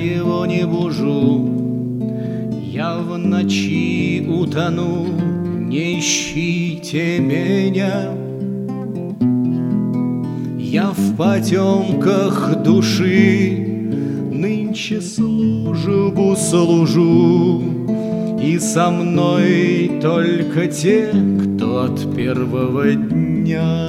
его не бужу. Я в ночи утону, не ищите меня. Я в потемках души нынче службу служу, и со мной только те, кто от первого дня.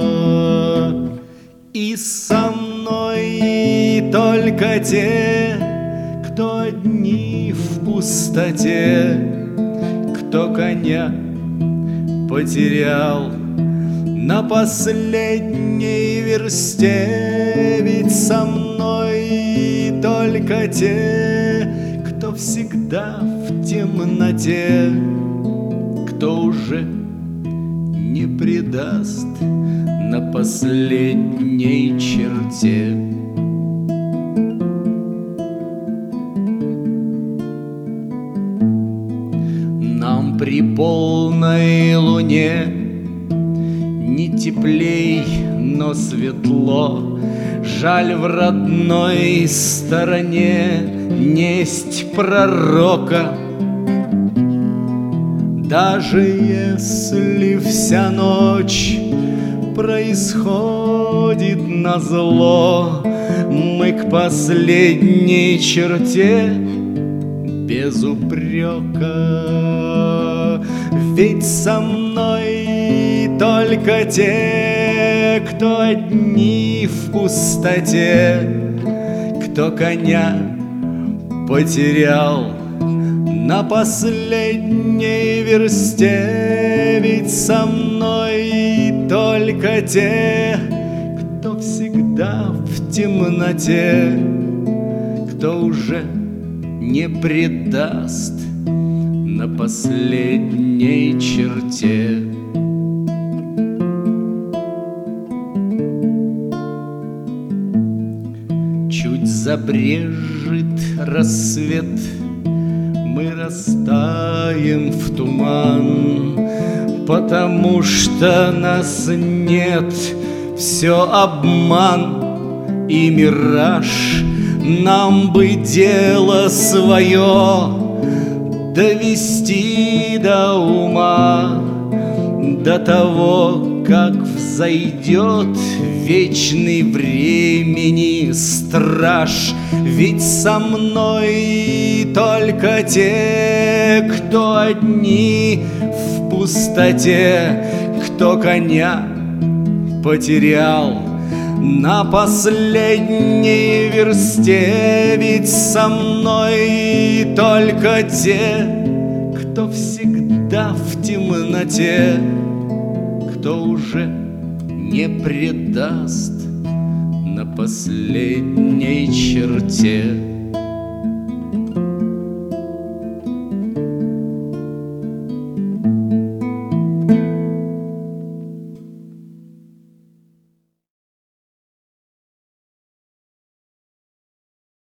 И со мной только те, кто одни в пустоте, кто коня потерял на последней версте. Ведь со мной только те, кто всегда в темноте, кто уже не предаст на последней черте. Нам при полной луне не теплей, но светло. Жаль, в родной стороне несть пророка. Даже если вся ночь происходит назло, мы к последней черте без упрека. Ведь со мной только те, кто одни в пустоте, кто коня потерял на последней версте. Ведь со мной только те, кто всегда в темноте, кто уже не предаст на последней черте. Чуть забрежет рассвет, мы растаем в туман, потому что нас нет, все обман и мираж. Нам бы дело свое довести до ума, до того, как взойдет вечный времени страж. Ведь со мной только те, кто одни в пустоте, кто коня потерял на последней версте. Ведь со мной только те, кто всегда в темноте, кто уже не предаст на последней черте.